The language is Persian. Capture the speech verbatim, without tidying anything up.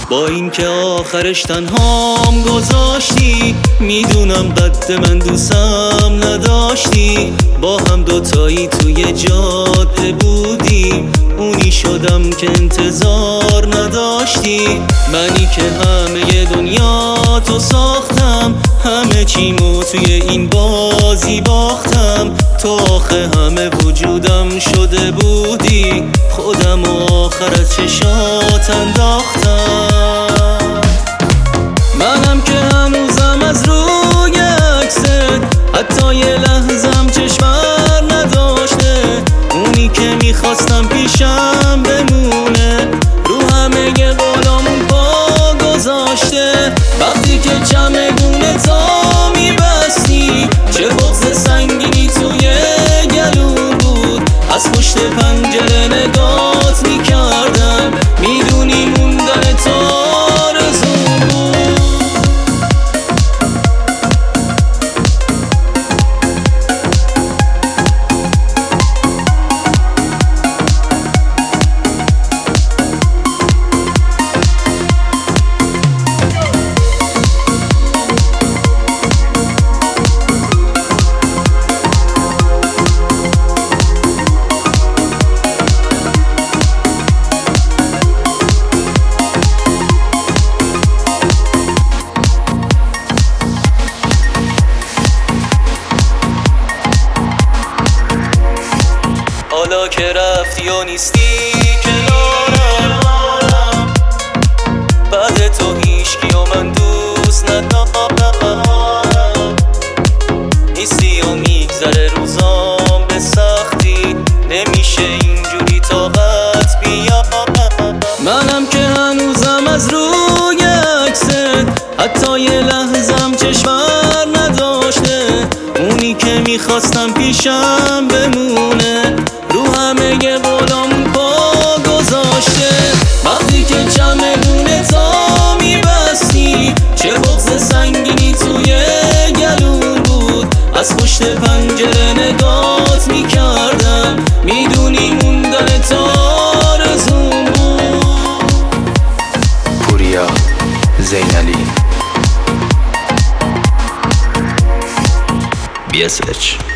با این که آخرش تنهام گذاشتی. میدونم قد من دوستم نداشتی، با هم دوتایی توی جاده بودیم. اونی شدم که انتظار نداشتی، منی که همه دنیا تو ساختم. همه چیمو توی این بازی باختم، تو آخه همه وجودم شده بودی. خودم آخر از چشات انداختم. منم که هنوزم از روی عکست حتی یه لحظم چشمر نداشته. اونی که میخواستم پیشم بمونه، رو همه قولامون پا گذاشته. وقتی که چمدون تا میبستی، چه بغض سنگینی توی گلوم بود. از پشت پنجره نگات میکردم، میدونی موندن تو آرزوم بود. حالا که رفتی و نیستی کنارم، بعد تو هیچکی و من دوست ندارم. نیستی و میگذره روزام به سختی، نمیشه اینجوری طاقت بیارم. منم که هنوزم از روی عکست حتی یه لحظم چشمر نداشته. اونی که میخواستم پیشم بمونه، رو همه قولامون پا گذاشته. وقتی که چمدون تا میبستی، چه بغض سنگینی توی گلوم بود. از پشت پنجره نگات میکردم، میدونی موندن تو آرزوم بود. پوریا زینالی بی اس اچ